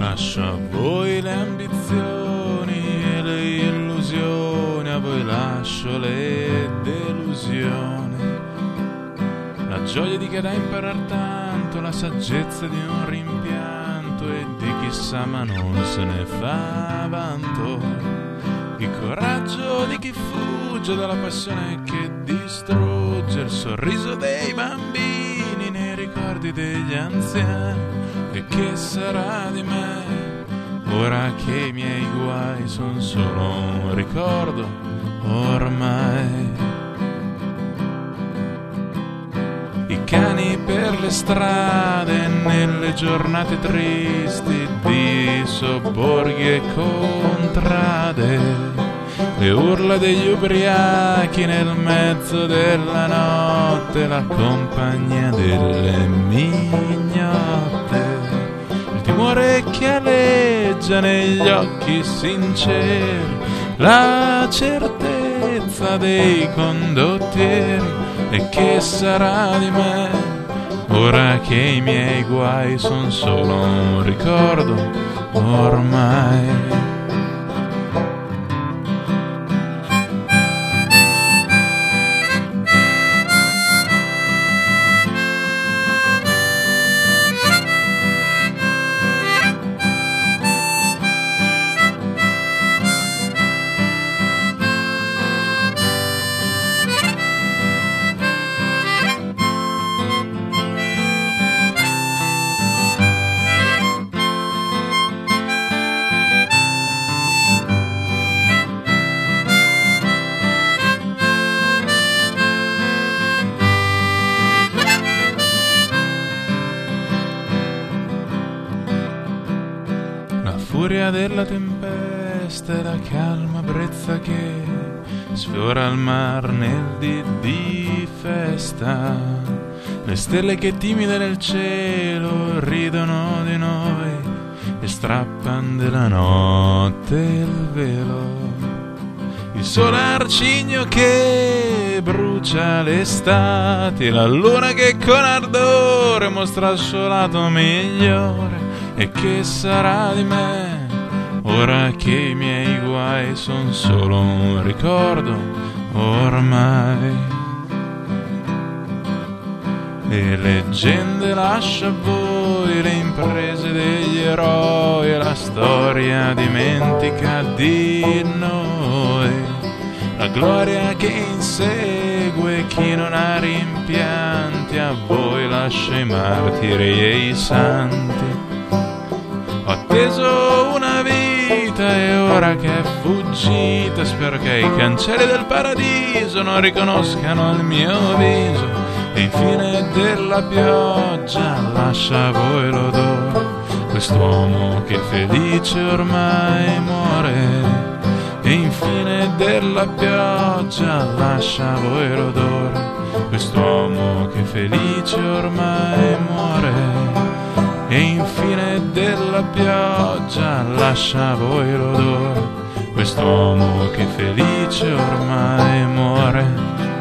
Lascio a voi le ambizioni e le illusioni, a voi lascio le delusioni. La gioia di chi ha da imparar tanto, la saggezza di un rimpianto e di chi sa ma non se ne fa vanto. Il coraggio di chi fugge dalla passione che distrugge, il sorriso dei bambini nei ricordi degli anziani. E che sarà di me ora che i miei guai son solo un ricordo ormai? I cani per le strade nelle giornate tristi di sobborghi e contrade, le urla degli ubriachi nel mezzo della notte, la compagnia delle mignotte, il timore che aleggia negli occhi sinceri, la certezza dei condottieri. E che sarà di me ora che i miei guai son solo un ricordo ormai? Furia della tempesta e la calma brezza che sfiora il mar nel dì di festa, le stelle che timide nel cielo ridono di noi e strappan della notte il velo, il sole arcigno che brucia l'estate, la luna che con ardore mostra il suo lato migliore. E che sarà di me ora che i miei guai son solo un ricordo ormai? Le leggende lascia a voi, le imprese degli eroi e la storia dimentica di noi, la gloria che insegue chi non ha rimpianti, a voi lascia i martiri e i santi. Ho atteso una vita e ora che è fuggita spero che i cancelli del paradiso non riconoscano il mio viso. E infine della pioggia lascia a voi l'odore, quest'uomo che felice ormai muore. E infine della pioggia lascia a voi l'odore, quest'uomo che felice ormai muore. E infine della pioggia lascia a voi l'odore, quest'uomo che felice ormai muore.